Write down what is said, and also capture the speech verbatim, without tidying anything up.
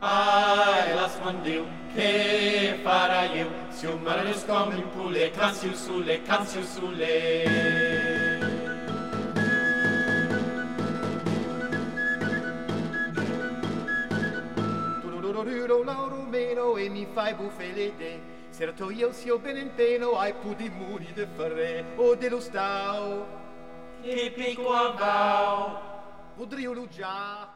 Ai, lasciami Dio, che farà io? Se un mare scombri in pule, canzio sulle, canzio sulle. Lauro meno e mi fai buffere te. Certo io sia ben in peno ai pudi muri de ferre o dello stau. Che picco a bau. Podrio già.